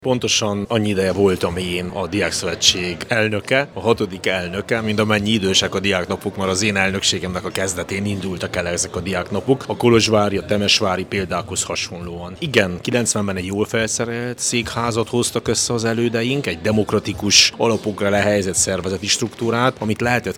Pontosan annyi ideje voltam én a Diákszövetség elnöke, a 6. elnöke, mint amennyi idősek a diáknapok, már az én elnökségemnek a kezdetén indultak el ezek a diáknapok, a kolozsvári, a temesvári példákhoz hasonlóan. Igen, 90-ben egy jól felszerelt székházat hoztak össze az elődeink, egy demokratikus alapokra lehelyezett szervezeti struktúrát, amit lehetett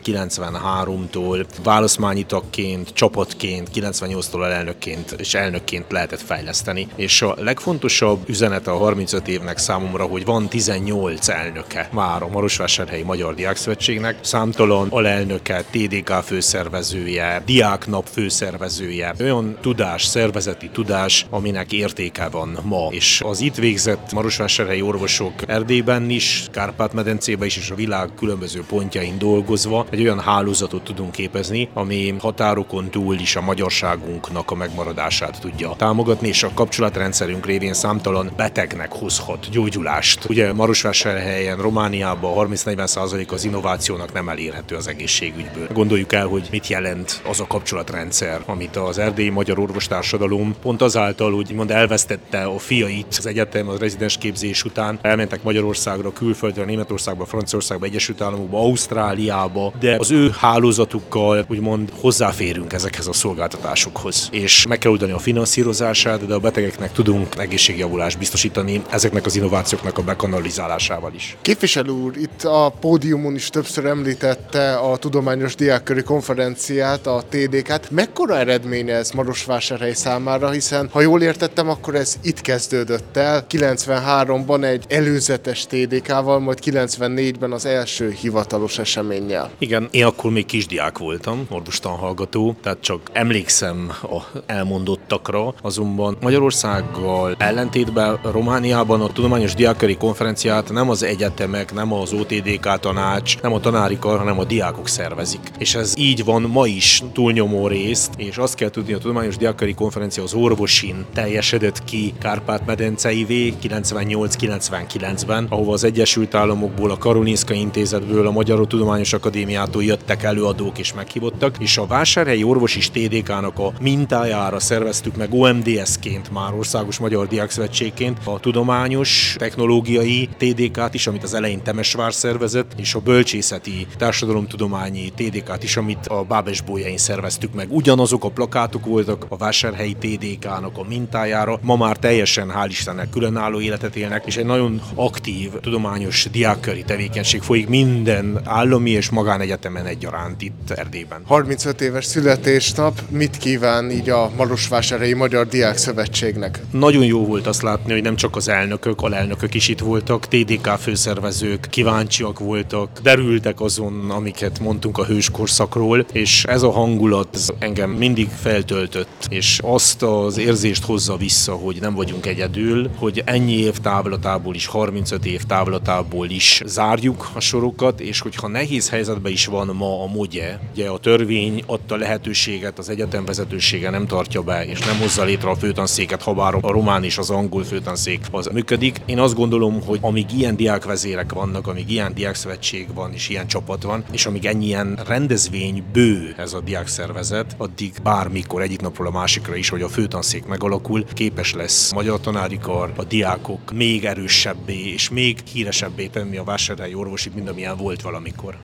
93-tól választmányi tagként, csapatként, 98-tól elnökként és elnökként lehetett fejleszteni. És a legfontosabb üzenete a 35 évnek számomra, hogy van 18 elnöke már a Marosvásárhelyi Magyar Diákszövetségnek, számtalan alelnöke, TDK főszervezője, diáknap főszervezője, olyan tudás, szervezeti tudás, aminek értéke van ma. És az itt végzett marosvásárhelyi orvosok Erdélyben is, Kárpát-medencében is, és a világ különböző pontjain dolgozva egy olyan hálózatot tudunk képezni, ami határokon túl is a magyarságunknak a megmaradását tudja támogatni, és a kapcsolatrendszerünk révén számtalan betegnek hozhat gyógyulást. Ugye Marosvásárhelyen, Romániában 30-40% az innovációnak nem elérhető az egészségügyből. Gondoljuk el, hogy mit jelent az a kapcsolatrendszer, amit az erdélyi magyar orvostársadalom pont azáltal, hogy elvesztette a fiait az egyetem, a rezidens képzés után, elmentek Magyarországra, külföldre, Németországba, Franciaországba, Egyesült Államokba, Ausztráliába, de az ő hálózatukkal úgymond hozzáférünk ezekhez a szolgáltatásokhoz. És meg kell oldani a finanszírozását, de a betegeknek tudunk egészségjavulást biztosítani ezeknek az innovációknak a bekanalizálásával is. Képviselő úr, itt a pódiumon is többször említette a Tudományos Diákköri Konferenciát, a TDK-t. Mekkora eredménye ez Marosvásárhely számára, hiszen ha jól értettem, akkor ez itt kezdődött el. 93-ban egy előzetes TDK-val, majd 94-ben az első hivatalos eseménnyel. Igen, én akkor még kisdiák voltam, orvostanhallgató, tehát csak emlékszem a elmondottakra, azonban Magyarországgal ellentétben Romániában a Tudományos Diákköri Konferenciát nem az egyetemek, nem az OTDK tanács, nem a tanári kar, hanem a diákok szervezik. És ez így van ma is túlnyomó részt, és azt kell tudni, a Tudományos Diákköri Konferencia az orvosin teljesedett ki Kárpát-medenceivé 98-99-ben, ahova az Egyesült Államokból, a Karolinszka Intézetből, a Magyar Tudományos Akadémiától jöttek előadók és meghívottak, és a Vásárhelyi Orvos és TDK-nak a mintájára szerveztük meg OMDS-ként, már Országos Magyar Diákszövetségként a tudományos, technológiai TDK-t is, amit az elején Temesvár szervezett, és a bölcsészeti társadalomtudományi TDK-t is, amit a Bábesbolyain szerveztük meg. Ugyanazok a plakátok voltak a Vásárhelyi TDK-nak a mintájára, ma már teljesen, hál' Istennek, különálló életet élnek, és egy nagyon aktív tudományos diákköri tevékenység folyik minden állami és magánegyetemen egyaránt itt Erdélyben. 35 éves születésnap, mit kíván így a Marosvásárhelyi Magyar Diákszövetségnek? Nagyon jó volt azt látni, hogy nem csak az elnökök, alelnökök is itt voltak, TDK főszervezők, kíváncsiak voltak, derültek azon, amiket mondtunk a hőskorszakról, és ez a hangulat ez engem mindig feltöltött, és azt az érzést hozza vissza, hogy nem vagyunk egyedül, hogy ennyi év távlatából is, 35 év távlatából is zárjuk a sorokat, és hogyha nehéz helyzetben is van ma a MOGYE, ugye a törvény adta lehetőséget, az egyetem vezetősége nem tartja be, és nem hozza létre a főtanszéket, habár a román és az angol főtanszék az működik. Én azt gondolom, hogy amíg ilyen diákvezérek vannak, amíg ilyen diákszövetség van, és ilyen csapat van, és amíg ennyi ilyen rendezvény bő ez a diákszervezet, addig bármikor egyik napról a másikra is, hogy a főtanszék megalakul, képes lesz a magyar tanári kar, a diákok még erősebbé és még híresebbé tenni a vásárhelyi orvosit, mint amilyen volt valamikor.